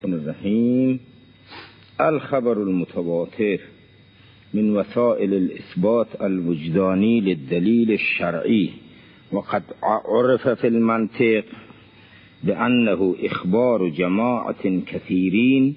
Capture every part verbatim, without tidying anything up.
الرحیم. الخبر المتواتر من وسائل الإثبات الوجداني للدليل الشرعي، وقد عرف في المنطق بأنه إخبار جماعة كثيرين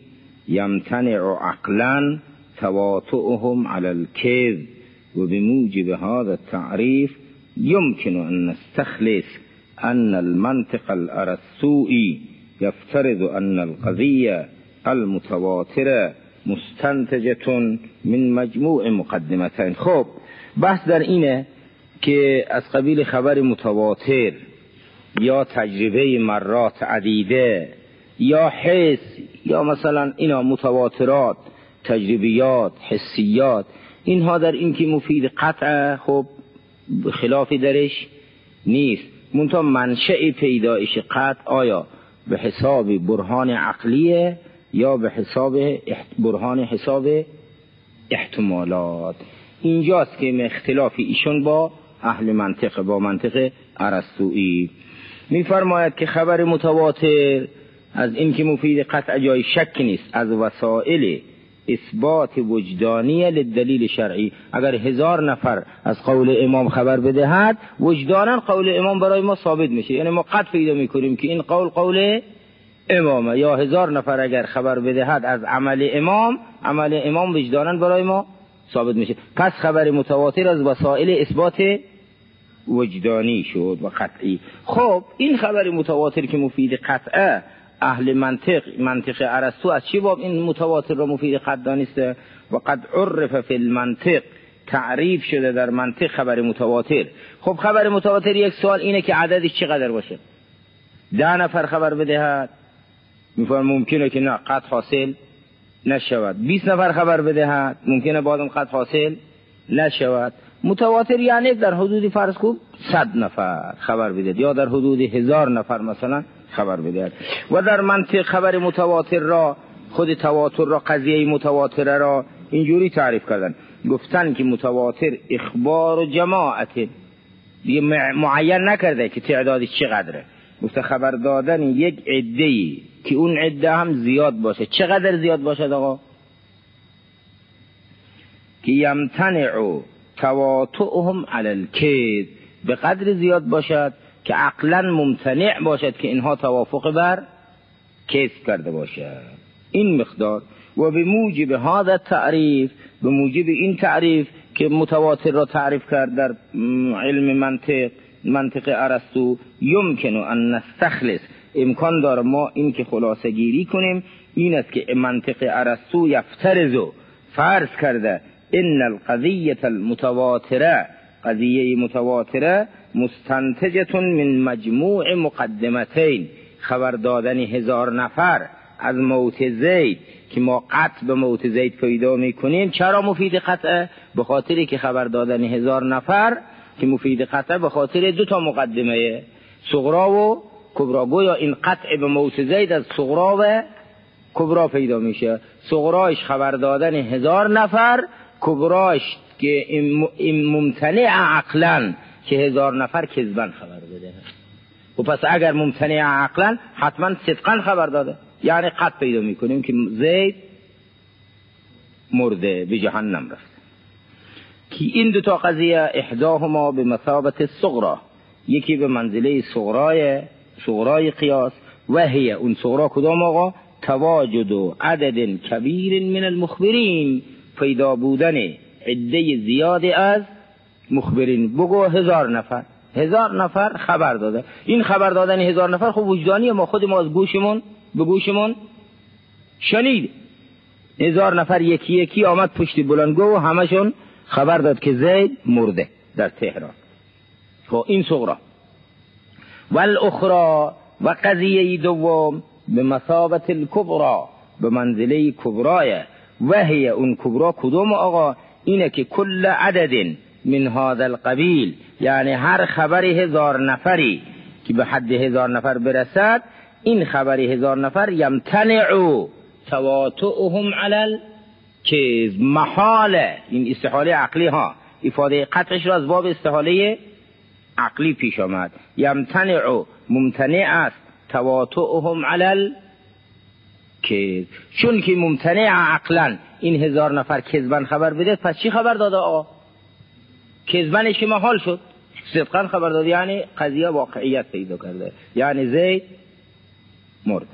يمتنع عقلا تواطؤهم على الكذب، وبموجب هذا التعريف يمكن أن نستخلص أن المنطق الأرسطوئي يفترض أن القضية المتواترة مستنتجة من مجموع مقدمتين. خب بحث در اینه که از قبیل خبر متواتر یا تجربه مرات عدیده یا حس یا مثلا اینا متواترات، تجربیات، حسیات، اینها در این که مفید قطع خب خلافی درش نیست. منتها منشأ پیدایش قطع آیا به حساب برهان عقلیه یا به حساب برهان حساب احتمالات؟ اینجاست که اختلافی ایشون با اهل منطق، با منطق ارسطویی. میفرماید که خبر متواتر از این که مفید قطع جای شک نیست، از وسائل اثبات وجدانی للدلیل شرعی. اگر هزار نفر از قول امام خبر بدهد، وجدانا قول امام برای ما ثابت میشه، یعنی ما قطع پیدا میکنیم که این قول قول امامه. یا هزار نفر اگر خبر بدهد از عمل امام، عمل امام وجدانا برای ما ثابت میشه. پس خبر متواتر از وسائل اثبات وجدانی شد و قطعی. خب این خبر متواتر که مفید قطعه، اهل منطق، منطق ارسطو از چی باب این متواتر را مفید قطع دانسته؟ و قد عرف فی المنطق، تعریف شده در منطق خبر متواتر. خب خبر متواتر یک سوال اینه که عددش چقدر باشه؟ ده نفر خبر بدهد، میفرم ممکنه که نه قطع حاصل نشود. بیست نفر خبر بدهد، ممکنه بعدم قطع حاصل نشود. متواتر یعنی در حدود فرض خوب صد نفر خبر بدهد یا در حدود هزار نفر مثلا خبر بدهد. و در منطق خبر متواتر را، خود تواتر را، قضیه متواتر را اینجوری تعریف کردن، گفتن که متواتر اخبار و جماعت، دیگه معین نکرده که تعدادش چقدره، گفته خبر دادن یک عده‌ای که اون عده هم زیاد باشه. چقدر زیاد باشه آقا؟ که یمتنع تواطؤهم علی الکذب، به قدر زیاد باشد که عقلا ممتنع باشد که اینها توافق بر کذب کرده باشد. این مقدار. و به موجب هذا تعریف، به موجب این تعریف که متواتر را تعریف کرد در علم منطق، منطق ارسطو، یمکن ان نستخلص، امکان داره ما این که خلاصه گیری کنیم این است که منطق ارسطو یفترض، فرض کرده، ان القضیه المتواتره، قضیه متواتره، مستنتجه من مجموع مقدمتین، خبر دادن هزار نفر از موت زید که ما قطع به موت زید پیدا میکنیم. چرا مفید قطعه؟ به خاطری که خبر دادن هزار نفر که مفید قطعه به خاطر دو تا مقدمه، صغرا و کبرا. گویا این قطع به موت زید از صغرا و کبرا پیدا میشه. صغراش خبر دادن هزار نفر، کبراش که این ممتنع عقلا که هزار نفر کذبن خبر بده. و پس اگر ممتنع عقلا حتما صدقا خبر داده، یعنی قطع پیدا میکنیم که زید مرده، به جهنم رفت. که این دو تا قضیه احداهما به مثابت الصغرا، یکی به منزله صغرای صغرای قیاس، و هی اون صغرا کدام آقا؟ تواجد عدد کبیر من المخبرین، پیدا بودن عده زیادی از مخبرین. بگو هزار نفر، هزار نفر خبر داده. این خبر دادن هزار نفر خب وجدانیه، ما خود ما از گوشمون به گوشمون شنید. هزار نفر یکی یکی آمد پشت بلندگو و همشون خبر داد که زید مرده در تهران. خب این صغرا. والاخرى، و قضیه دوم به مثابت الکبرا، به منزله کبرای. و هی اون کبرا کدوم آقا؟ اینه که کل عدد من هذا القبیل، یعنی هر خبر هزار نفری که به حد هزار نفر برسد، این خبر هزار نفر یمتنع تواطؤهم علی الکذب، محاله، این استحاله عقلی ها، افاده قطعش را از باب استحاله عقلی پیش آمد. یمتنع، ممتنع است، تواطؤهم علی که چون که ممتنع عقلا این هزار نفر کذبن خبر بده، پس چی خبر داده آقا؟ کذبنش که محال شد، صدقا خبر داده، یعنی قضیه واقعیت پیدا کرده، یعنی زید مرد.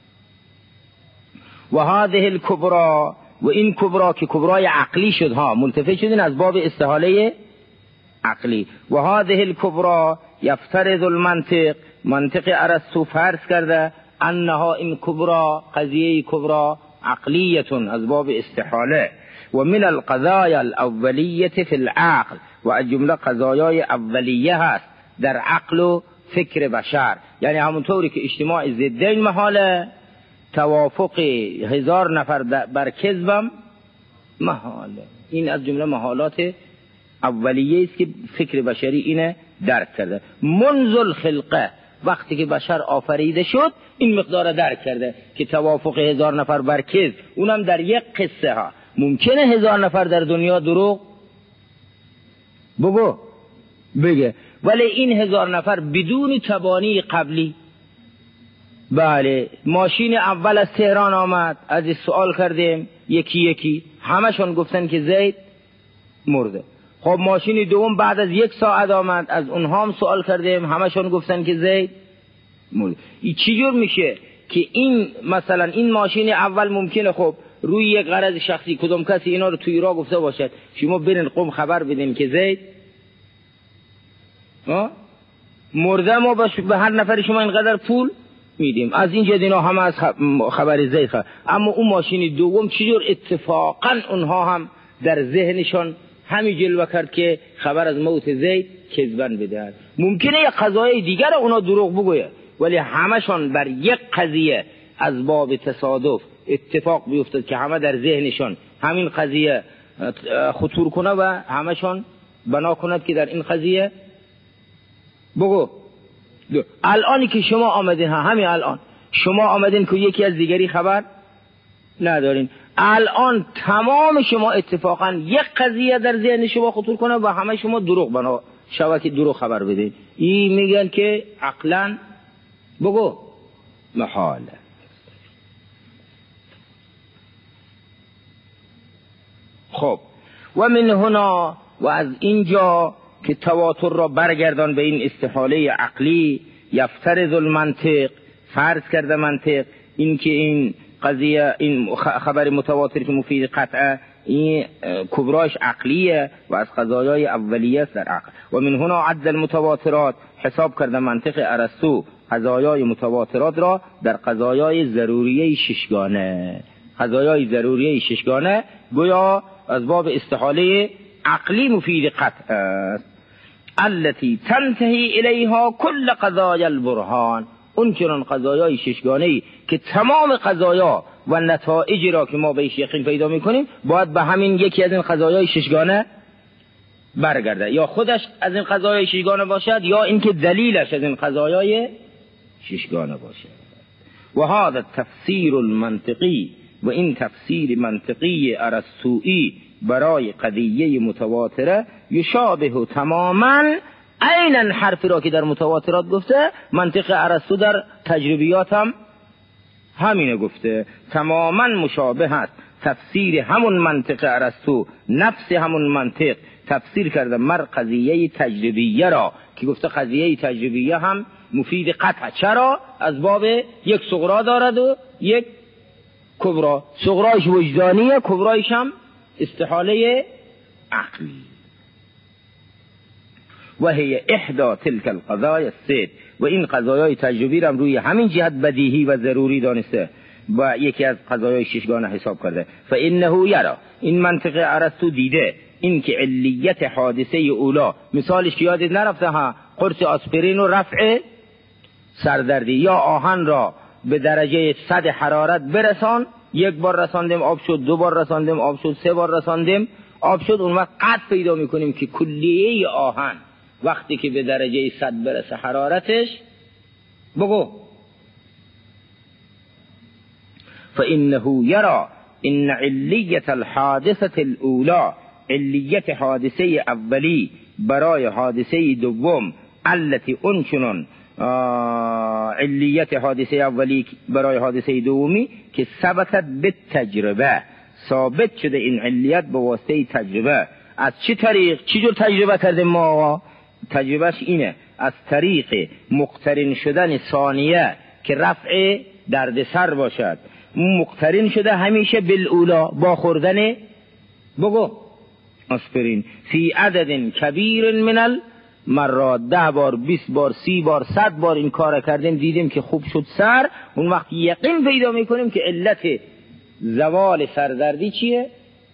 و هذه الکبرى، و این کبرا که کبرای عقلی شد ها، منتفع شدین از باب استحاله عقلی. و هذه الکبرى یفترض المنطق، منطق ارسطو فرض کرده انها این کبرا، قضیه کبرا عقلیتون از باب استحاله. و من القضايا الاولیه فی العقل، و از جمله قضایای اولیه هست در عقل و فکر بشر، یعنی همونطوری که اجتماع ضدین محاله، توافق هزار نفر بر کذبم محاله. این از جمله محالات اولیه است که فکر بشری اینه درک کرده. منذ الخلقه، وقتی که بشر آفریده شد این مقدار درک کرده که توافق هزار نفر بر کذب، اونم در یک قصه ها. ممکنه هزار نفر در دنیا دروغ بگو بگه، ولی این هزار نفر بدون تبانی قبلی. بله، ماشین اول از تهران آمد، از این سوال کردیم یکی یکی، همشون گفتن که زید مرده. خب ماشین دوم بعد از یک ساعت آمد، از اونها هم سوال کردیم، همشون گفتن که زید مرده. این چی جور میشه که این مثلا این ماشین اول ممکنه خب روی یک غرض شخصی کدوم کسی اینا رو توی راه گفته باشد، شما برین قم خبر بدین که زید مرده، ما به هر نفر شما اینقدر پول میدیم، از اینجا دینا همه از خبر زید خبر. اما اون ماشین دوم چجور اتفاقا اونها هم در ذهنشان همین جلوه کرد که خبر از موت زید کذبن بدهد. ممکنه یک قضایای دیگر اونا دروغ بگوید، ولی همشان بر یک قضیه از باب تصادف اتفاق بیفتد که همه در ذهنشان همین قضیه خطور کنه و همشان بنا کند که در این قضیه بگو. الانی که شما آمدین ها، همین الان شما آمدین که یکی از دیگری خبر ندارین، الان تمام شما اتفاقا یک قضیه در ذهن شما خطور کنه و همه شما دروغ بنا شوه که دروغ خبر بدین. این میگن که عقلا بگو محاله. خب و من هنا، و از اینجا که تواتر را برگردان به این استحاله عقلی، یفترض المنطق، فرض کرده منطق این که این قضیه، این خبر متواتر که مفید قطعه، این کبراش عقلیه و از قضایای اولیه در عقل. و من هنا عد المتواترات، حساب کرده منطق ارسطو قضایای متواترات را در قضایای ضروریه ششگانه. قضایای ضروریه ششگانه گویا از باب استحاله عقلی مفید قطع است. التي تنتهي الیها کل قضایا البرهان، اون چنان قضایای ششگانه‌ای که تمام قضایا و نتایجی را که ما بهش یقین پیدا میکنیم باید به همین یکی از این قضایای ششگانه برگرده، یا خودش از این قضایای ششگانه باشد یا اینکه دلیلش از این قضایای ششگانه باشد. و هذا التفسیر المنطقی، و این تفسیر منطقی ارسطویی برای قضیه متواتره، یشابه تماما عیناً حرفی را که در متواترات گفته، منطق ارسطو در تجربیات هم همینه گفته، تماما مشابه است. تفسیر همون منطق ارسطو، نفس همون منطق تفسیر کرده مر قضیه تجربیه را که گفته قضیه تجربیه هم مفید قطع. چرا؟ از باب یک صغرا دارد و یک کبرا، صغرایش وجدانیه، کبرایش هم استحاله عقلی. و هی احدا تلک القضایا الست، و این قضایای تجربی را روی همین جهت بدیهی و ضروری دانسته و یکی از قضایای ششگانه حساب کرده. فانه یرا، این منطق ارسطو دیده این که علیت حادثه اولا، مثالش که یادت نرفته ها، قرص آسپرین و رفع سردردی، یا آهن را به درجه صد حرارت برسان، یک بار رساندیم آب شد، دو بار رساندیم آب شد، سه بار رساندیم آب شد، اون وقت قطع پیدا میکنیم که کلیه آهن وقتی که به درجه صد برسه حرارتش بگو. فانه یرا ان علیت الحادثه الاولى، علیت حادثه اولی برای حادثه دوم، التي انچنان علیت حادثه اولی برای حادثه دومی که ثبتت به تجربه، ثابت شده این علیت به واسطه تجربه. از چه طریق؟ چی جور تجربه کردیم ما؟ تجربهش اینه، از طریق مقترن شدن ثانیه که رفع دردسر باشد، مقترن شده همیشه بالاولا با خوردن بگو آسپرین فی عدد کبیر من المرات، ده بار، بیست بار، سی بار، صد بار این کار کردیم، دیدیم که خوب شد سر، اون وقت یقین پیدا میکنیم که علت زوال سردردی چیه؟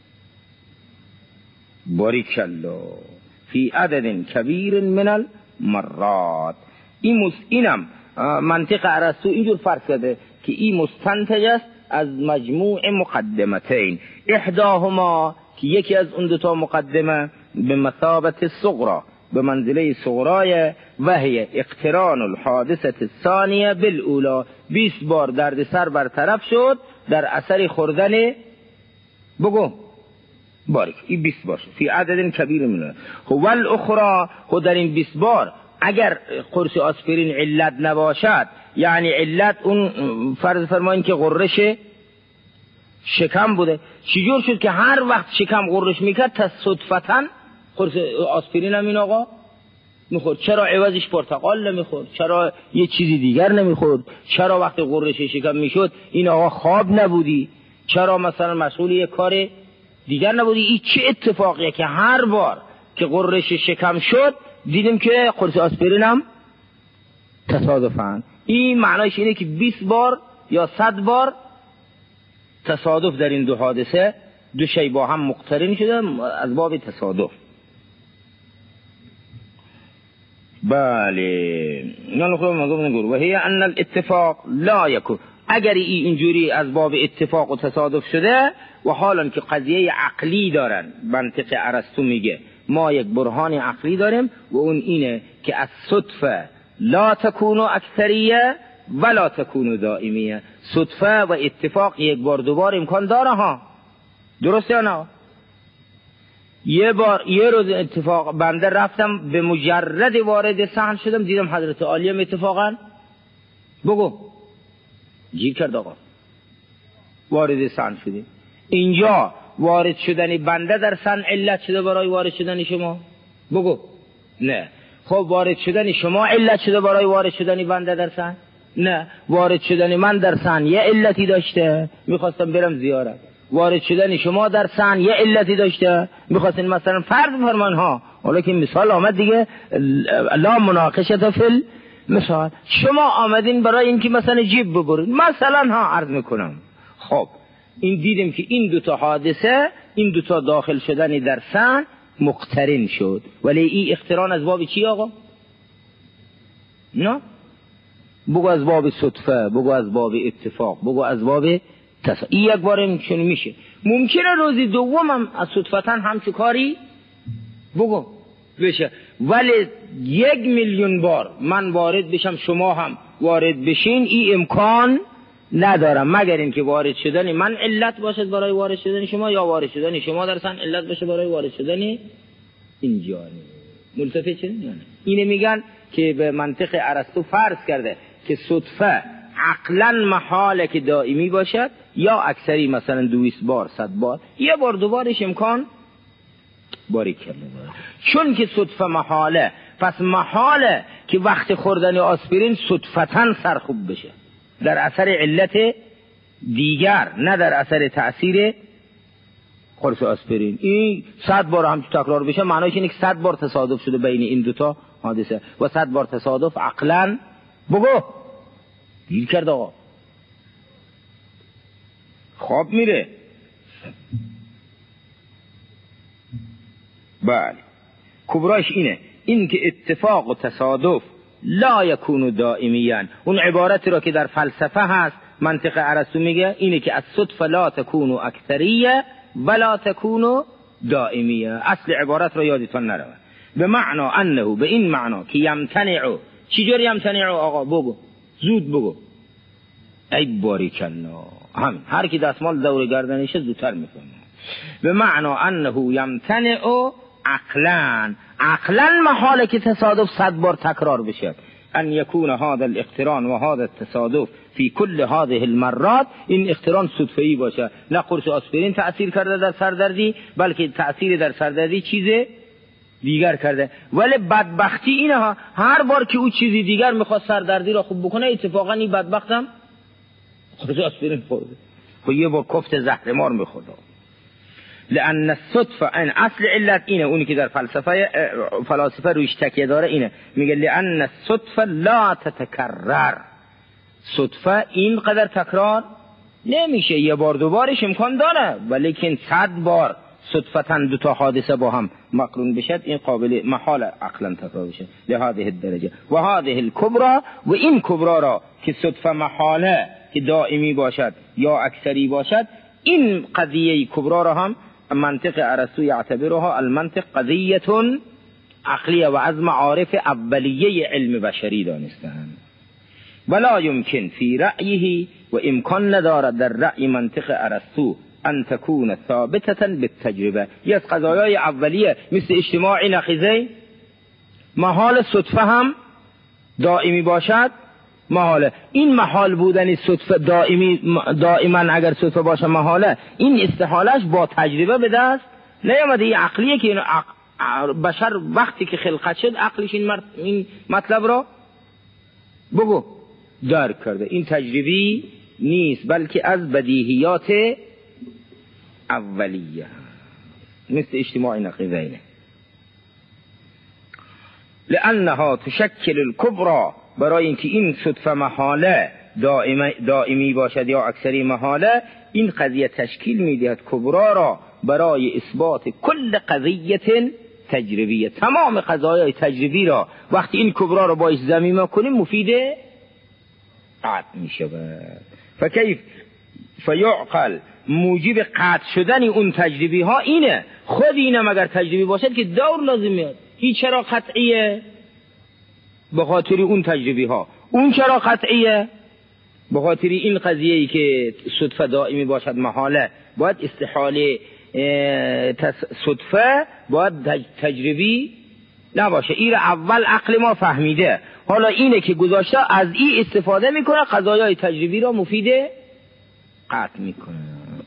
باریکالله فی عدد کبیر من المرات. این اینم منطق ارسطو اینجور فرض کرده که این مستنتج است از مجموع مقدمتین، احداهما که یکی از اون دو تا مقدمه به مثابت صغرا، به منزله صغرای، وهی اقتران الحادثه الثانیه بالاولا، بیست بار درد سر برطرف شد در اثر خوردن بگو باریک، این بیست بار فی عدد کبیر منه. و الاخرى، خود در این بیست بار اگر قرص آسپرین علت نباشد، یعنی علت اون فرض فرمایین که غرش شکم بوده، چجور شد که هر وقت شکم غرش میکرد تصادفاً قرص آسپرین هم این آقا میخورد؟ چرا عوضش پرتقال نمیخورد؟ چرا یه چیزی دیگر نمیخورد؟ چرا وقتی غرش شکم میشد این آقا خواب نبودی؟ چرا مثلا مسئول یه کار دیگر نبودی؟ این چه اتفاقیه که هر بار که غرش شکم شد دیدیم که قرص آسپرین هم تصادفاً؟ این معنایش اینه که بیست بار یا صد بار تصادف در این دو حادثه، دو شی با هم مقترن شده از باب تصادف. بله نه خب ما گفتیم و هی ان الاتفاق لا یکون، اگر این اینجوری از باب اتفاق و تصادف شده و حالا که قضیه عقلی دارن، منطق ارسطو میگه ما یک برهان عقلی داریم و اون اینه که از صدفه لا تکون اکثریه ولا تکون دائمیه، صدفه و اتفاق یک بار دوبار امکان داره ها، درسته یا نه؟ یه بار یه روز اتفاق بنده رفتم به مجرد وارد صحن شدم دیدم حضرت عالیم اتفاقا بگو گیر کرد آقا، وارد صحن شدیم. اینجا وارد شدن بنده در صحن علت شده برای وارد شدن شما؟ بگو نه. خب وارد شدن شما علت شده برای وارد شدن بنده در صحن؟ نه. وارد شدن من در صحن یه علتی داشته، میخواستم برم زیارت. وارد شدن شما در صحن یه علتی داشته، میخواستین مثلا فرض فرمان ها، حالا که مثال آمد دیگه لا مناقشه فی مثال، شما آمدین برای اینکه مثلا جیب ببرید مثلا ها، عرض میکنم. خب این دیدیم که این دوتا حادثه، این دوتا داخل شدن در صحن مقترن شد، ولی این اقتران از باب چی آقا؟ نه بگو از باب صدفه، بگو از باب اتفاق، بگو از باب تصادف. این یک بار میشه میشه ممکنه روزی دوم هم از صدفتاً همچه کاری بگو بشه، ولی یک میلیون بار من وارد بشم شما هم وارد بشین این امکان ندارم، مگر اینکه وارد شدن من علت باشد برای وارد شدن شما، یا وارد شدن شما در صحن علت باشه برای وارد شدن اینجا. ملتفت شدین یا نه؟ اینه میگن که به منطق ارسطو فرض کرده که صدفه عقلا محاله که دائمی باشد، یا اکثری مثلا دویست بار صد بار، یه بار دوبارش امکان باری کرده. چون که صدفه محاله، پس محاله که وقت خوردن آسپرین صدفتاً سرخوب بشه در اثر علت دیگر، نه در اثر تأثیر قرص آسپرین. این صد بار هم تکرار بشه معنیش اینه که صد بار تصادف شده بین این دوتا حادثه، و صد بار تصادف عقلاً بگو دیر کرد آقا، خواب میره. بله کبراش اینه، این که اتفاق و تصادف لا یکون دائمیان، اون عبارتی را که در فلسفه هست منطق ارسطو میگه اینه که از صدفه لا تکون اکثریه ولا تکون دائمیه. اصل عبارت را یادتان نره، به معنا انه، به این معنا که یمتنع. چجور یمتنع آقا؟ بگو زود بگو. ای باریکالله، همین هر کی دستمال دور گردنشه زودتر میفهمه. به معنا انه یمتنع عقلا، عقلا محاله که تصادف صد بار تکرار بشه. ان یکون هذا الاقتران و هذا التصادف فی کل هذه المرات، این اقتران صدفه‌ای باشه، نه قرص آسپرین تأثیر کرده در سردردی بلکه تأثیر در سردردی چیز دیگر کرده. ولی بدبختی اینه ها، هر بار که او چیزی دیگر میخواد سردردی را خوب بکنه اتفاقا این بدبختم قرص آسپرین خورده، خب یه بار کفت زهرمار میخورده. لأن الصدفه، این اصل علت اینه، اونی که در فلسفه فلاسفه رویش تکیه داره اینه، میگه لأن الصدفه لا تتکرر، صدفه اینقدر تکرار نمیشه، یه بار دو بارش امکان داره ولیکن صد بار صدفتا دو تا حادثه با هم مقرون بشد این قابل محال عقلا تکرار بشه. لهذه الدرجه و هذه الکبرى، و این کبرا را که صدفه محاله که دائمی باشد یا اکثری باشد، این قضیه کبرا را هم منطق ارسطو یعتبرها المنطق قضیه عقلیه و از معارف اولیه علم بشری دانستند. ولا يمكن فی رأیه، و امکان ندارد در رأی منطق ارسطو ان تكون ثابتة بالتجربه، یه از قضایای اولیه مثل اجتماع نقیضه محال صدفه هم دائمی باشد، محاله. این محال بودن صدفه دائمی دائما اگر صدفه باشه محاله، این استحالش با تجربه به دست نیامده. این عقلیه که بشر وقتی که خلقت شد عقلش این, مرد این مطلب را بگو درک کرده. این تجربی نیست بلکه از بدیهیات اولیه مثل اجتماع نقیضین. لانها تشکل الکبرى، برای اینکه این صدفه محاله دائمی, دائمی باشد یا اکثری محاله، این قضیه تشکیل میدهد کبرا را برای اثبات کل قضیه تجربیه. تمام قضایای تجربی را وقتی این کبرا را باش ضمیمه کنیم مفیده قطع میشه. فکیف فیعقل، موجب قطع شدن اون تجربی ها اینه، خود اینه مگر تجربی باشد که دور لازم میاد. این چرا قطعیه؟ به خاطر اون تجربی ها. اون چرا قطعیه؟ به خاطر این قضیه ای که صدفه دائمی باشد محاله، باید استحاله صدفه باید تجربی نباشه. این اول عقل ما فهمیده، حالا اینه که گذاشته از این استفاده میکنه، قضایای تجربی را مفیده قطع میکنه.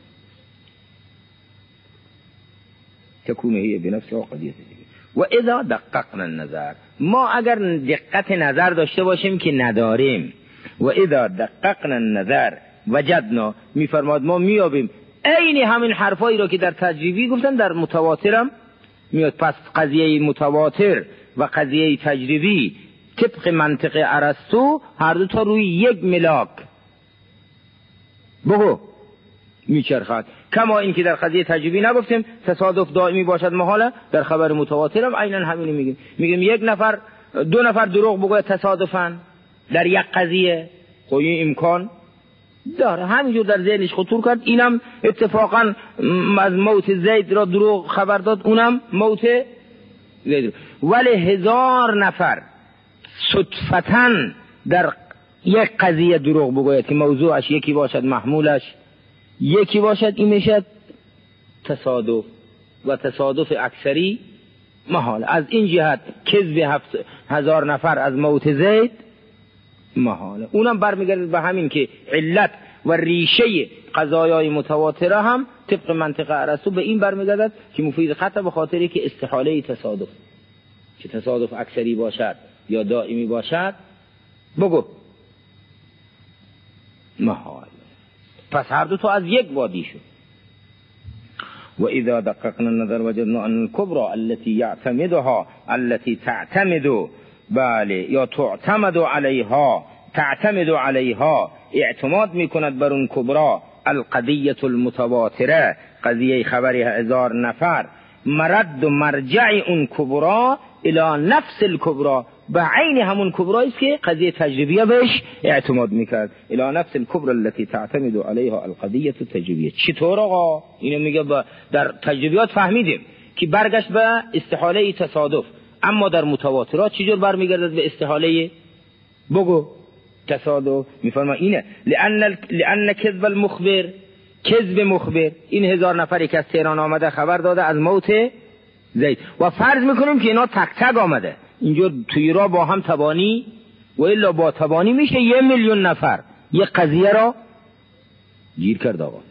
تکونه هی بنفسها قضیه تجربی. و اذا دققنا النظر، ما اگر دقت نظر داشته باشیم که نداریم، و اذا دققنا النظر وجدنا، میفرماد ما میابیم عین همین حرفایی را که در تجربی گفتن در متواترم میاد. پس قضیه متواتر و قضیه تجربی طبق منطق ارسطو هر دو تا روی یک ملاک بگو میچرخد. کما این که در قضیه تجربی نگفتیم تصادف دائمی باشد محاله، در خبر متواترم عیناً همین میگیم. میگیم یک نفر دو نفر دروغ بگوید تصادفاً در یک قضیه، خب این امکان داره. همینجور در ذهنش خطور کرد، اینم اتفاقا از موت زید را دروغ خبر داد، اونم موت زید. ولی هزار نفر صدفتاً در یک قضیه دروغ بگوید که موضوعش یکی باشد محمولش یکی باشد، این میشد تصادف، و تصادف اکثری محال. از این جهت کذب هفت هزار نفر از موت زید محاله. اونم برمیگرد به همین که علت و ریشه قضایای متواتره هم طبق منطق ارسطو به این برمیگردد که مفید قطع، به خاطری که استحاله تصادف، که تصادف اکثری باشد یا دائمی باشد بگو محال. پس هر دو تا از یک وادی شد. و اذا دققنا النظر وجدنا ان الكبرى التي يعتمدها التي تعتمد بله یا تعتمد علیها تعتمد علیها اعتماد میکند بر اون کبرا القضیه المتواتره، قضیه خبری هزار نفر، مرد و مرجع اون کبرا الى نفس الكبرى، به عین همون کبرایی است که قضیه تجربیه بهش اعتماد میکرد. الى نفس الكبرى التي تعتمد عليها القضیه التجربیه. چطور آقا؟ اینو میگه در تجربیات فهمیدیم که برگشت به استحاله تصادف، اما در متواترات چجور برمیگردد به استحاله بگو تصادف؟ میفرما اینه لان لان کذب المخبر، کذب مخبر، این هزار نفری که از تهران آمده خبر داده از موت زید، و فرض میکنیم که اینا تک تک آمده اینجور توی را با هم تبانی و الا با تبانی میشه یه میلیون نفر یه قضیه را گیر کرد. آقا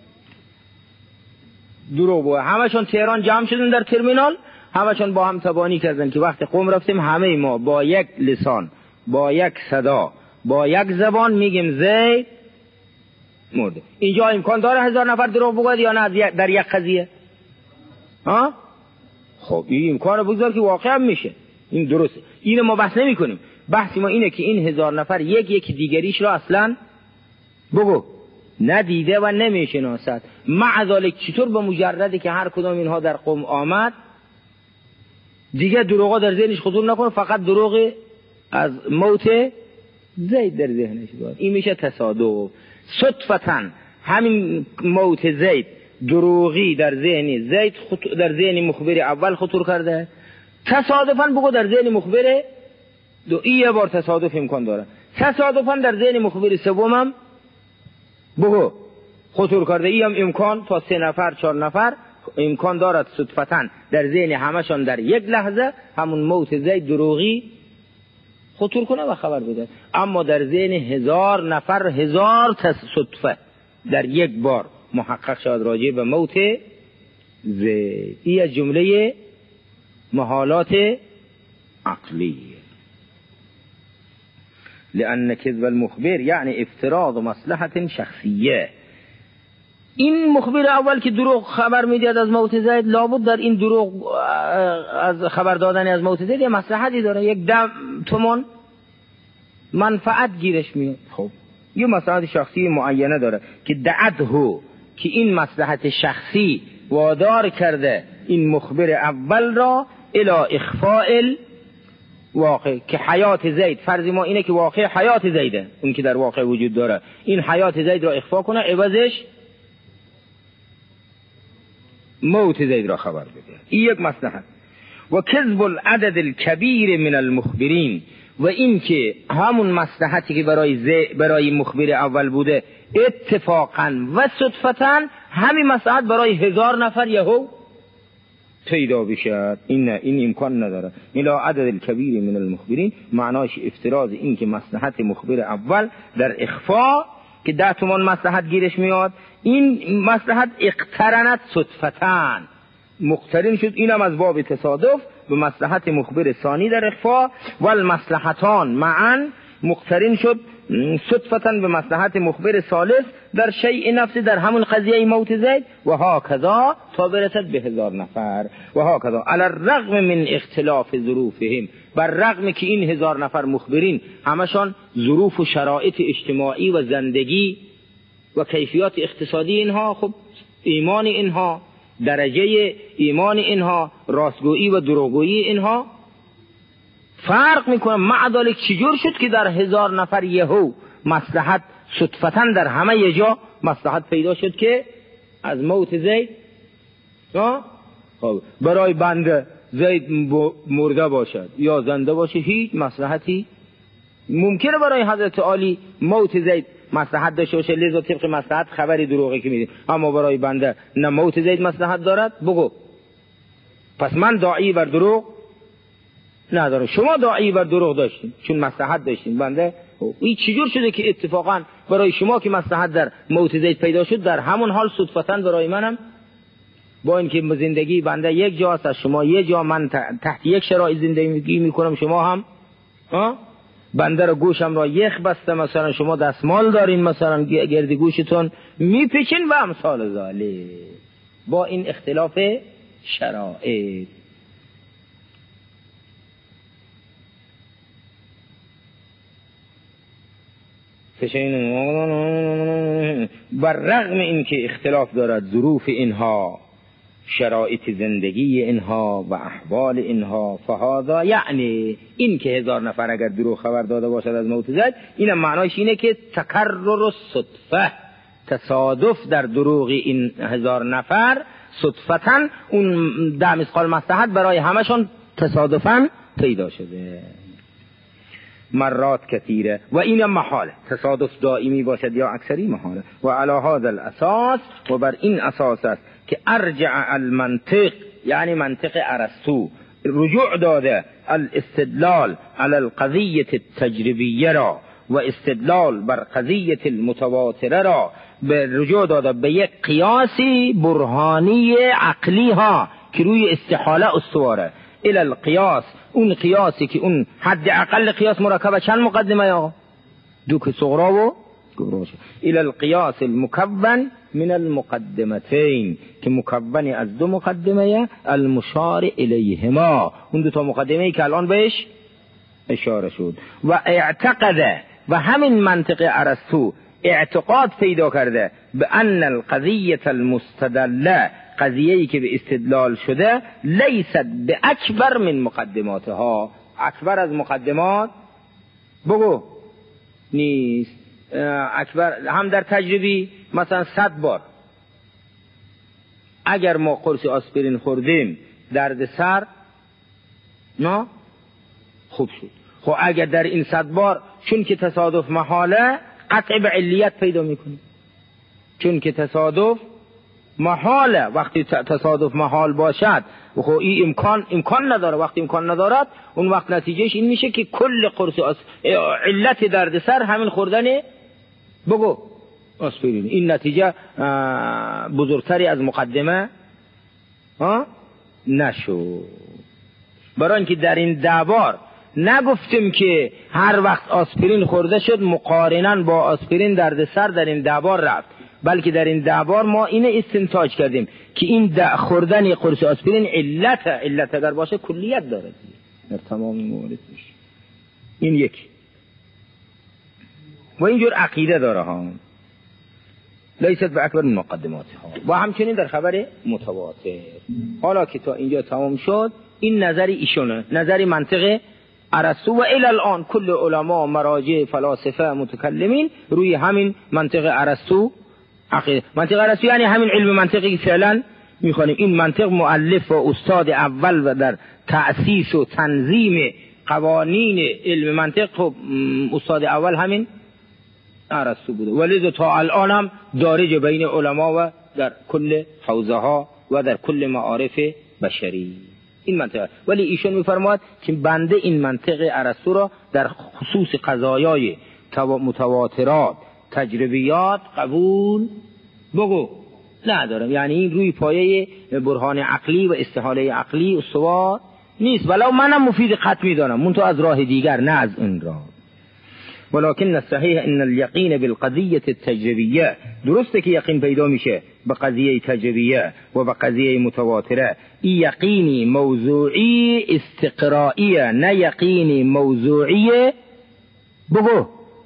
دروغ بود، همشون تهران جمع شدن در ترمینال، همشون با هم تبانی کردن که وقتی قم رفتیم همه ما با یک لسان، با یک صدا، با یک زبان میگیم زید مرده. اینجا امکان داره هزار نفر دروغ بگوید یا نه در یک قضیه؟ ها؟ خب این امکان بگذار که واقعا میشه، این درسته، اینو ما بحث نمی کنیم. بحث ما اینه که این هزار نفر یک یک دیگریش را اصلا بگو ندیده و نمیشناسد. مع ذالک چطور به مجردی که هر کدام اینها در قم آمد دیگه دروغا در ذهنش خطور نکنه، فقط دروغ از موت زید در ذهنش بود. این میشه تصادف. صدفتا همین موت زید دروغی در ذهن زید در ذهن مخبر اول خطور کرده، تصادفا بگو در ذهن مخبر دو ای یه بار تصادف امکان داره، تصادفا در ذهن مخبر سومم بگو خطور کرده. ای هم امکان تا سه نفر چهار نفر امکان دارد صدفتا در ذهن همشان در یک لحظه همون موت زید دروغی خطور کنه و خبر بده. اما در ذهن هزار نفر هزار صدفه در یک بار محقق شد راجع به موت زید. این از جمله محالات عقلی. لأن كذب المخبر یعنی افتراض مصلحت شخصیه. این مخبر اول که دروغ خبر میدید از موت زید، لابد در این دروغ از خبر دادن از موت زید یه مصلحتی داره، یک دم تومان منفعت گیرش میاد. خب یه مصلحت شخصی معینه داره که دعته، که این مصلحت شخصی وادار کرده این مخبر اول را الی اخفاء واقع، که حیات زید، فرض ما اینه که واقع حیات زیده، اون که در واقع وجود داره، این حیات زید را اخفا کنه، عوضش موت زید را خبر بده. این یک مصلحت. و کذب العدد الکبیر من المخبرین، و این که همون مصلحتی که برای زید برای مخبر اول بوده اتفاقا و صدفتا همین مصلحت برای هزار نفر یهو پیدا بشد. این نه، این امکان نداره. الا عدد الکبیر من المخبرین معناش افتراض این که مصلحت مخبر اول در اخفا که ده تومان مصلحت گیرش میاد، این مصلحت اقترنت صدفتن مقترن شد، اینم از باب تصادف به مصلحت مخبر ثانی در اخفا، و المصلحتان معا مقترن شد صدفتا به مصلحت مخبر ثالث در شیء نفسی، در همون قضیه موت زید، و ها کذا تا برسد به هزار نفر. و ها کذا علی الرغم من اختلاف ظروفهم، بر رغم که این هزار نفر مخبرین همشان ظروف و شرایط اجتماعی و زندگی و کیفیات اقتصادی اینها، خب ایمان اینها، درجه ایمان اینها، راستگویی و دروغگویی اینها فرق میکنه. مع ذلک چجور شد که در هزار نفر یهو مصلحت صدفتا در همه یه جا مصلحت پیدا شد که از موت زید خب برای بنده زید مرده باشد یا زنده باشه هیچ مصلحتی ممکنه برای حضرت علی موت زید مصلحت داشته باشه، لذا طبق مصلحت خبری دروغی که میدین، اما برای بنده نه موت زید مصلحت دارد. بگو پس من داعی بر دروغ نداره، شما داعی بر دروغ داشتین چون مصلحت داشتین. بنده این چجور شده که اتفاقا برای شما که مصلحت در موت زید پیدا شد، در همون حال صدفتاً برای منم، با اینکه زندگی بنده یک جاست، از شما یک جا، من تحت یک شرایط زندگی میکنم، شما هم ها بنده را گوشم را یخ بسته، مثلا شما دستمال دارین مثلا گرد گوشتون میپیچین و امثال ذالک، با این اختلاف شرایط. بر رغم این که اختلاف دارد ظروف اینها، شرایط زندگی اینها و احوال اینها، فهذا یعنی این که هزار نفر اگر دروغ خبر داده باشد از موت زید، اینم معنایش اینه که تکرر الصدفه، تصادف در دروغ این هزار نفر صدفتاً اون ده مثقال مصلحت برای همشون تصادفاً پیدا شده مرات کثیره. و اینم محاله، تصادف دائمی باشد یا اکثری محاله. و علی هذا الاساس، و بر این اساس است که ارجع المنطق، یعنی منطق ارسطو، رجوع داده الاستدلال على القضیه التجربیه را و استدلال بر قضیه المتواتره را به رجوع داده به یک قیاسی برهانی عقلی ها که روی استحاله استواره. الى القیاس، اون قیاسی که اون حد اقل قیاس مرکب چند مقدمه یا دو که صغرا و کبرا. الى القیاس المکون من المقدمتین، که مکونی از دو مقدمه المشار الیهما، اون دو تا مقدمه که الان بهش اشاره شد. و اعتقد، و همین منطق ارسطو اعتقاد پیدا کرده به ان القضیه المستدله، قضیه‌ای که به استدلال شده، لیست به اکبر من مقدماتها، اکبر از مقدمات بگو نیست. اکبر هم در تجربی مثلا صد بار اگر ما قرص آسپرین خوردیم درد سر نه خوب شد. خب اگر در این صد بار چون که تصادف محاله قطع به علیت پیدا میکنیم، چون که تصادف محاله، وقتی تصادف محال باشد خب این امکان امکان نداره، وقتی امکان ندارد اون وقت نتیجهش این میشه که کل قرص آس... علت درد سر همین خوردن بگو آسپرین. این نتیجه بزرگتری از مقدمه ها نشو. برای اینکه در این ده بار نگفتیم که هر وقت آسپرین خورده شد مقارناً با آسپرین درد سر در این ده بار رفت، بلکه در این ده بار ما اینه استنتاج کردیم که این ده خوردن قرص آسپرین علت علت اگر باشه کلیت داره در تمام موارد. این یک و اینجور عقیده داره ها، لیست به اکبر مقدمات ها. و همچنین در خبر متواتر. حالا که تا اینجا تمام شد، این نظری ایشونه، نظری منطق ارسطو و الی الان کل علما مراجع فلاسفه متکلمین روی همین منطق ارسطو عقیده. منطق ارسطو یعنی همین علم منطقی که فعلا میخوانیم. این منطق مؤلف و استاد اول و در تأسیس و تنظیم قوانین علم منطق خب استاد اول همین ارسطو بوده، ولی تا الان هم دارج بین علما و در کل حوزه ها و در کل معارف بشری این منطقه. ولی ایشون میفرماد که بنده این منطق ارسطو را در خصوص قضایای متواترات تجربیات قبول بگو ندارم، یعنی این روی پایه برهان عقلی و استحاله عقلی استوار نیست. ولو منم مفید قطع میدانم، منتها از راه دیگر نه از این راه. ولكن الصحيح ان اليقين بالقضيه التجربيه، درسته که یقین پیدا میشه به قضیه تجربیه و به قضیه متواتره. این یقینی موضوعی استقرائیه، نه یقینی موضوعی بگو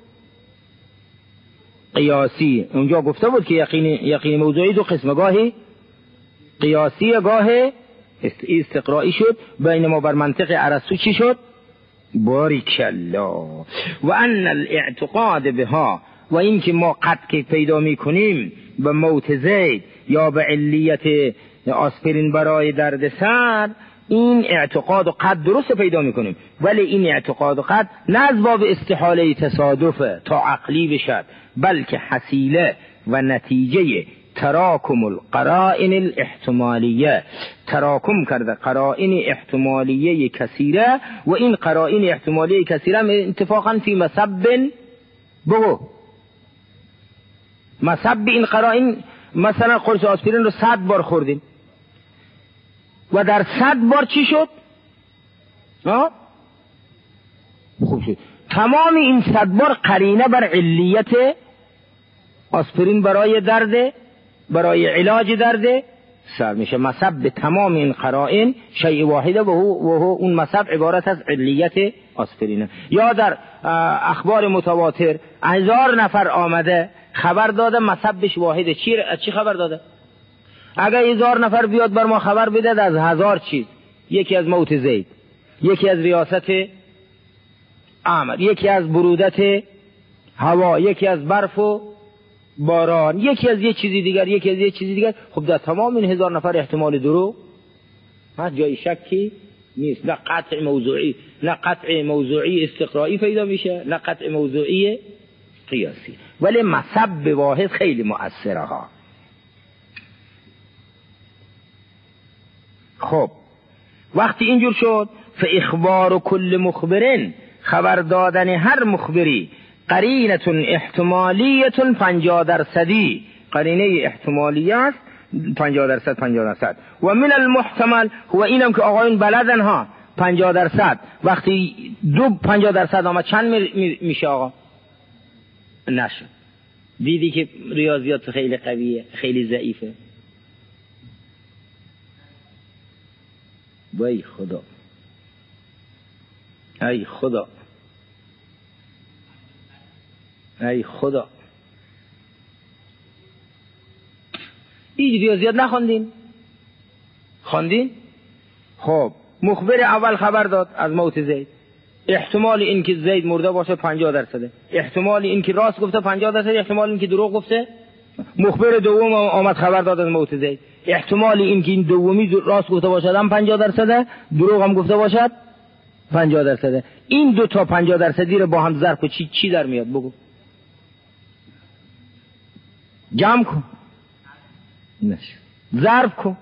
قیاسی. اونجا گفته بود که یقین یقین موضوعی دو قسم، گاهی قیاسی گاهی استقرایی شد. بینما بر منطق ارسطو چی شد؟ باریک الله. و ان الاعتقاد بها، و این که ما قطع پیدا میکنیم به موت زید یا به علیت آسپرین برای درد سر، این اعتقاد و قطع درست پیدا میکنیم، ولی این اعتقاد و قطع نه از باب استحاله تصادفه تا عقلی بشد، بلکه حصیله و نتیجه تراکم القرائن الاحتمالیه، تراکم کرده قرائن احتمالیه کثیره. و این قرائن احتمالیه کثیره اتفاقا فی مسب بگو مسب این قرائن. مثلا قرص آسپرین رو صد بار خوردیم و در صد بار چی شد؟ ها؟ خوب شد. تمام این صد بار قرینه بر علیت آسپرین برای درد، برای علاج درد سر میشه. مصب به تمام این قرائن شیء واحده و هو, و هو اون مصب عبارت از علیت آسپرینه. یا در اخبار متواتر هزار نفر آمده خبر داده مصبش واحده. چی چی خبر داده؟ اگر هزار نفر بیاد بر ما خبر بده از هزار چیز، یکی از موت زید، یکی از ریاست عمر، یکی از برودت هوا، یکی از برف و باران، یکی از یه چیزی دیگر، یکی از یه چیزی دیگر. خب در تمام این هزار نفر احتمال درو ها جای شکی نیست. نه قطع موضوعی، نه قطع موضوعی استقرایی پیدا میشه، نه قطع موضوعی قیاسی. ولی مصب واحد خیلی مؤثره ها. خب وقتی اینجور شد فاخبار کل مخبرن، خبر دادن هر مخبری، قرینتون احتمالیتون پنجاه درصدی، قرینه احتمالیه است پنجاه درصد پنجاه درصد. و من المحتمل هو اینم که آقایون بلدن ها، پنجاه درصد وقتی دو پنجاه درصد آمد چند می میشه آقا؟ نشد. دیدی که ریاضیات خیلی قویه، خیلی ضعیفه. وای خدا، ای خدا، ای خدا، این ریاضیات نخوندین؟ خواندین؟ خب مخبر اول خبر داد از موت زید، احتمال این که زید مرده باشه پنجاه درصده، احتمال این که راست گفته پنجاه درصد، احتمال این که دروغ گفته. مخبر دوم آمد خبر داد از موت زید، احتمال این که این دومی راست گفته باشد هم پنجاه درصده، دروغ هم گفته باشد پنجاه درصده. این دو تا پنجاه درصدی رو با هم ضرب کن، چی چی در میاد؟ بگو جمع کن، نشه ضرب کن.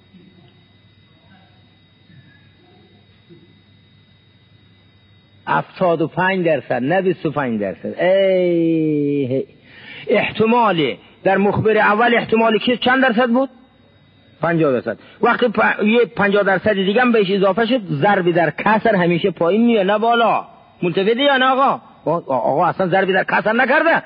هفتاد و پنج درصد، نه بیست و پنج درصد. ای احتمال در مخبر اول احتمالی که چند درصد بود؟ پنجاه درصد. وقتی پ... یه پنجاه درصد دیگه هم بهش اضافه شد، ضربی در کسر همیشه پایین میاد نه بالا. ملتفتی یا نه آقا؟ آقا اصلا ضربی در کسر نکرده.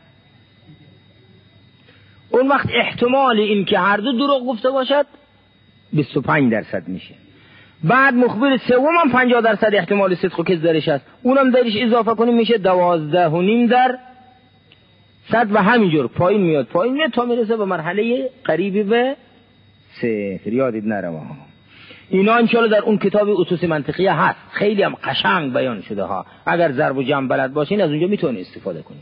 اون وقت احتمال این که هر دو دروغ گفته باشد بیست و پنج درصد میشه. بعد مخبر سوم هم پنجاه درصد احتمال صدق و کذب درش هست، اونم درش اضافه کنیم میشه دوازده و نیم در صد و همینجور پایین میاد پایین میاد تا میرسه به مرحله قریبی به صفر. یادید نره ها. اینا انشالله در اون کتاب اسس منطقیه هست، خیلی هم قشنگ بیان شده ها. اگر ضرب و جمع بلد باشین از اونجا میتونید استفاده کنید.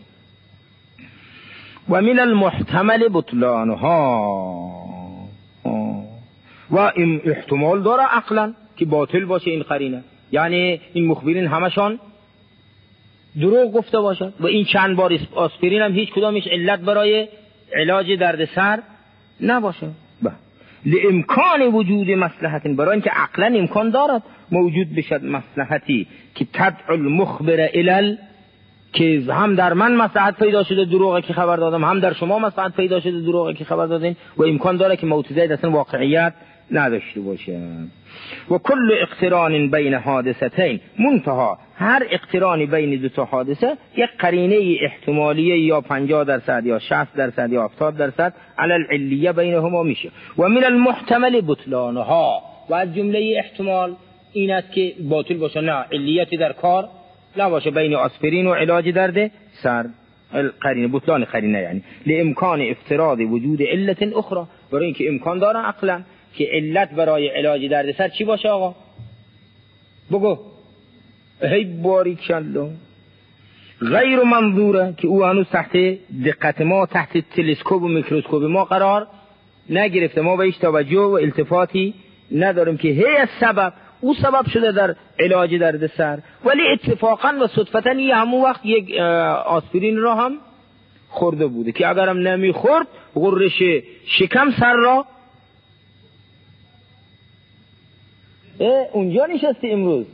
و من المحتمل بطلانها، و این احتمال داره عقلا که باطل باشه این قرینه، یعنی این مخبرین همشان دروغ گفته باشد و این چند بار آسپرین هم هیچ کدامش علت برای علاج دردسر نباشه. لامکان وجود مصلحت، برای اینکه عقلا امکان دارد موجود بشد مصلحتی که تدعو المخبر الال، که هم در من مصلحت پیدا شده دروغی که خبر دادم، هم در شما مصلحت پیدا شده دروغی که خبر دادین، و امکان داره که موت زید اصلا واقعیت نداشته باشه. و کل اقتران بین حادثتین، منتها هر اقترانی بین دو تا حادثه یک قرینه احتمالیه یا پنجاه درصد یا شصت درصد یا هفتاد درصد علی العلیه بینهما میشه. و من المحتمل بطلانها، و از جمله احتمال این است که باطل باشه، نه علیتی در کار نباشه بین آسپرین و علاج درد سر. قرینه بطلان قرینه یعنی لامکان افتراض وجود علت اخرى، برای اینکه امکان داره عقلا که علت برای علاج درد سر چی باشه آقا؟ بگو. هی باریکالله. غیر منظوره، که او هنوز تحت دقت ما، تحت تلسکوپ و میکروسکوپ ما قرار نگرفته، ما بهش توجه و التفاتی نداریم که هی سبب او سبب شده در علاج درد سر، ولی اتفاقا و صدفتا یه همون وقت یک آسپرین را هم خورده بوده که اگرم نمیخورد غرش شکم سر را اونجا نشستی امروز.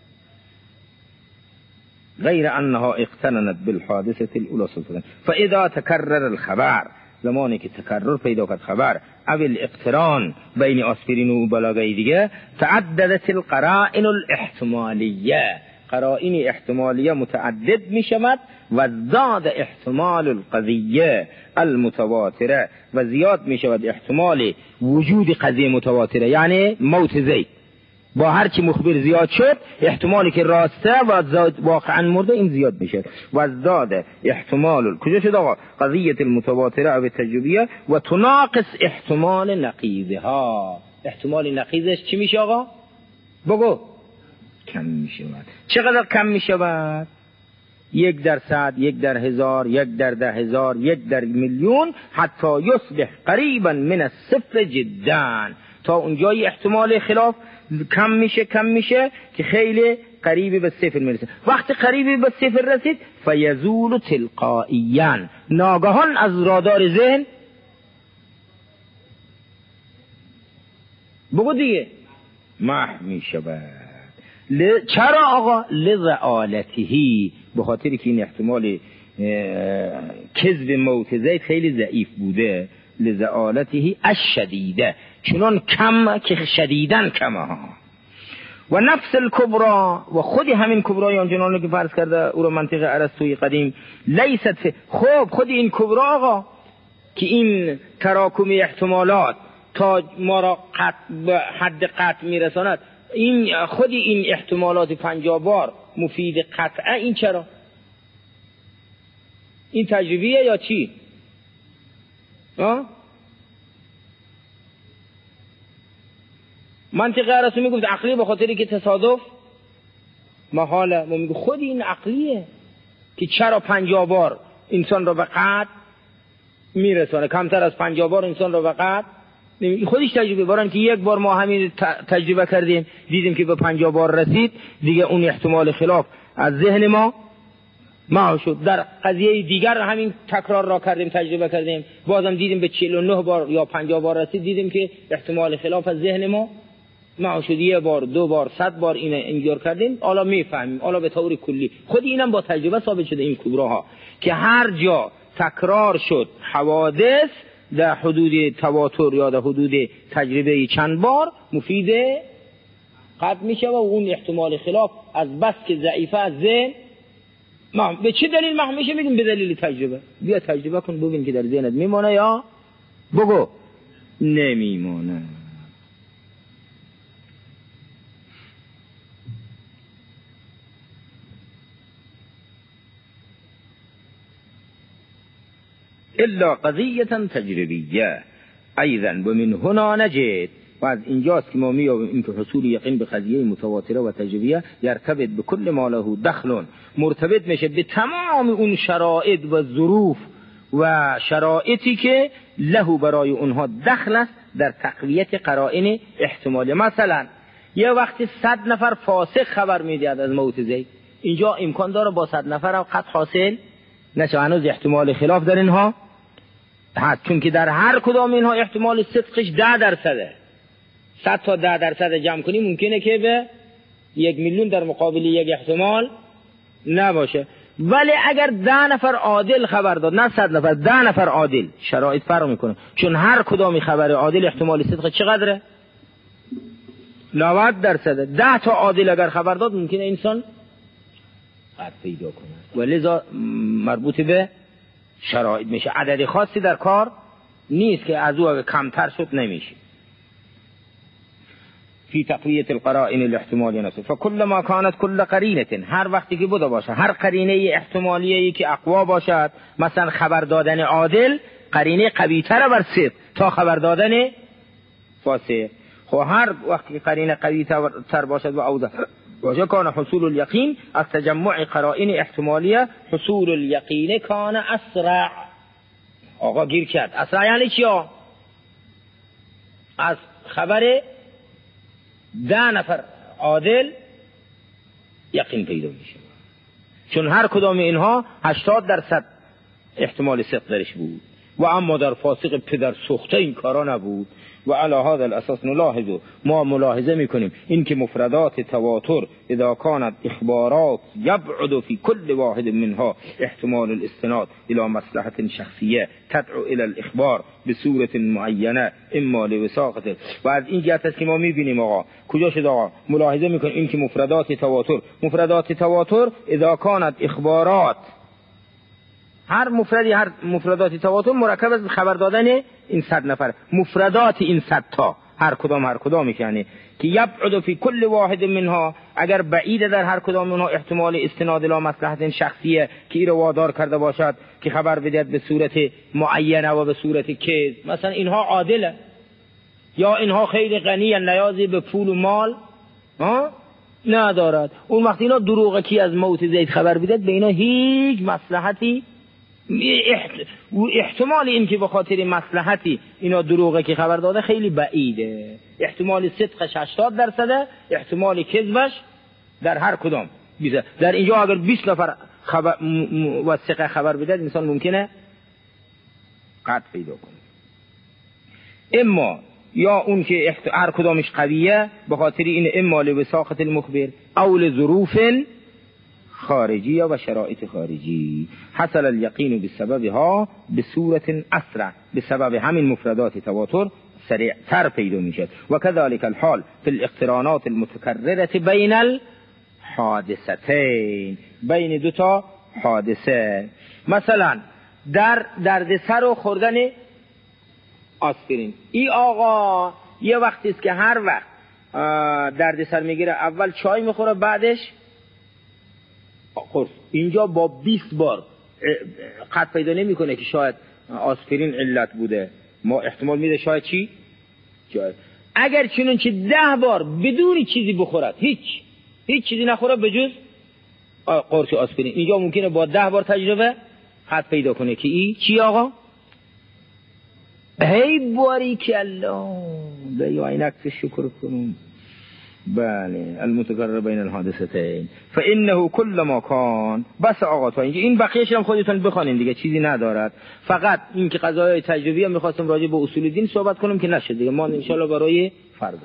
غیر انها اقترنت بالحادثه الاولى صدفه، فاذا تکرر الخبر، زمانی که تکرر پیدا کرد خبر، او الاقتران بین آسپرین و بلاغه دیگه، تعددت القرائن الاحتمالیه، قرائن احتمالیه متعدد می شود و زاد احتمال القضیه المتواتره، و زیاد می شود احتمال وجود قضیه متواتره، یعنی موت زید. با هر چی مخبر زیاد شد احتمالی که راسته و واقعا مرده این زیاد میشه. و زاد احتمال کجا شد آقا؟ قضیه المتواتره او تجربیه و تناقص احتمال نقیضها. احتمال نقیضش چی میشه آقا؟ بگو. کم میشه. چقدر کم میشه؟ یک درصد، یک در هزار، یک در ده هزار، یک در میلیون، حتی یصبح قریبا من الصفر جدا، تا اونجای احتمال خلاف کم میشه کم میشه که خیلی قریبی به صفر میرسه. وقتی قریبی به صفر رسید فیزول تلقائیاً، ناگهان از رادار ذهن، بگو دیگه، محو می شود. ل... چرا آقا؟ لضعالتهی، به خاطری که این احتمال کذب موت زید خیلی ضعیف بوده. لضعالتهی الشدیده، چنان کم که شدیدن کمه ها. و نفس الکبرا، و خودی همین کبرای آنچنانی که فرض کرده او را منطق ارسطویی قدیم لیست فی. خب خود این کبرا آقا که این تراکمی احتمالات تا ما را قط به حد قطع میرساند، این خودی این احتمالات پنجاه بار مفید قطعه، این چرا؟ این تجربیه یا چی؟ آه؟ منطق ارسطو میگفت عقلی به خاطری که تصادف محاله. ما میگه خود این عقلیه که چرا پنجاه بار انسان را به قطع میرسانه، کمتر از پنجاه بار انسان را به قطع. خودش تجربه بارن که یک بار ما همین تجربه کردیم دیدیم که به پنجاه بار رسید، دیگه اون احتمال خلاف از ذهن ما ما شد. در قضیه دیگر همین تکرار را کردیم، تجربه کردیم، بازم دیدیم به چهل و نه بار یا پنجاه بار رسید، دیدیم که احتمال خلاف از ذهن ما ما شد. یه بار، دو بار، صد بار این اینجور کردیم، حالا میفهمیم، حالا به طور کلی. خود اینم با تجربه ثابت شده این کبراها که هر جا تکرار شد حوادث در حدود تواتر یا در حدود تجربه چند بار مفید قطع میشه و اون احتمال خلاف از بس که ضعیفه از ذهن ما. به چه دلیل محو میشه؟ میگیم به دلیل تجربه. بیا تجربه کن ببین که در ذهنت میمونه یا بگو نمیمونه. الا قضیه تجربیه ایضا و من هنا نجد. و از اینجاست که ما میابیم این که حصول یقین به قضیه متواتره و تجربیه یرتبط به کل ما له دخل، مرتبط میشه به تمام اون شرایط و ظروف و شرایطی که له برای اونها دخل است در تقویت قرائن احتمالی. مثلا یه وقتی صد نفر فاسق خبر میدهد از موت زید، اینجا امکان داره با صد نفر هم قطع حاصل نشه، هنوز احتمال خلاف در اینها هست، چون که در هر کدام اینها احتمال صدقش ده درصده. صد تا ده درصد جمع کنی ممکنه که به یک میلیون در مقابل یک احتمال نباشه. ولی اگر ده نفر عادل خبر داد، نه صد نفر، ده نفر عادل، شرایط فرق میکنه، چون هر کدامی خبر عادل احتمال صدق چقدره؟ نود درصده. ده تا عادل اگر خبر داد ممکنه انسان قد پیدا کنه، ولذا مربوط به شرایط میشه. عدد خاصی در کار نیست که از او اگر کمتر شد نمیشه. فی تقویت القرائن الاحتمالی نفسه فکل ما کانت کل قرینه، هر وقتی که بوده باشه هر قرینه احتمالیه که اقوا باشد، مثلا خبر دادن عادل قرینه قوی تر بر صدق تا خبر دادن فاسق. خب هر وقتی قرینه قوی تر باشد و اوضح باشه کان حصول الیقین از تجمع قرائن احتمالیه، حصول الیقین کان اسرع. آقا گیر کرد. اسرع یعنی چیا؟ از خبر ده نفر عادل یقین پیدا میشه، چون هر کدام اینها هشتاد درصد احتمال صدق درش بود و اما در فاسق پدر سوخته این کارا نبود. و علی هذا الاساس نلاحظ، ما ملاحظه میکنیم این که مفردات تواتر اذا كانت اخبارات یبعد فی کل واحد منها احتمال الاستناد الى مصلحه شخصیه تدعو الى الاخبار بصورت معینه اما لوساقته. و از این جهت است که ما میبینیم آقا کجا شد آقا ملاحظه میکنیم این که مفردات تواتر مفردات تواتر اذا كانت اخبارات، هر مفردی هر مفردات تواتر مرکب از خبر دادن این صد نفر، مفردات این صد تا هر کدام هر کدامی یعنی که یبعد فی کل واحد منها، اگر بعید در هر کدام منها احتمال استناد الی مصلحت شخصیه که این رو وادار کرده باشد که خبر بدهد به صورت معینه و به صورت که مثلا اینها عادله یا اینها خیلی غنی نیازی به پول و مال ها ندارد، اون وقت اینا دروغه کی از موت زید خبر بدهد به اینا هیچ مصلحتی احتمال این که به خاطر مصلحتی اینا دروغه که خبر داده خیلی بعیده. احتمال صدقش هشتاد درصده، احتمال کذبش در هر کدام بیزه. در اینجا اگر بیست نفر خبر وثیقه خبر بده انسان ممکنه قطع پیدا کنه. اما یا اون که احت... هر کدامش قویه به خاطر این اما لوساقة المخبر او لظروف خارجی و شرایط خارجی حصل الیقین بسببها بصورت اسرع، به سبب همین مفردات تواتر سریعتر پیدا میشد. و كذلك الحال في الاقترانات المتكرره بین الحادثتين، بین دو تا حادثه. مثلا در دردسر و خوردن آسپرین، این آقا یه وقتی است که هر وقت دردسر میگیره اول چای میخوره بعدش قرص. اینجا با بیست بار قد پیدا نمیکنه که شاید آسپرین علت بوده، ما احتمال میده شاید چی؟ جای. اگر چنون که ده بار بدون چیزی بخورد، هیچ هیچ چیزی نخوره به جز قرص آسپرین، اینجا ممکنه با ده بار تجربه قد پیدا کنه که این چی آقا؟ هی باریکالله، به یا این عکس شکر کنون. بله المتکرر بین الحادثتین فانه کل ما کان. بس آقا تا اینجا، این بقیه‌اش هم خودتون بخونین دیگه، چیزی ندارد. فقط این که قضایای تجربی هم می‌خواستم راجع به اصول دین صحبت کنم که نشد دیگه، ما ان شاء الله برای فردا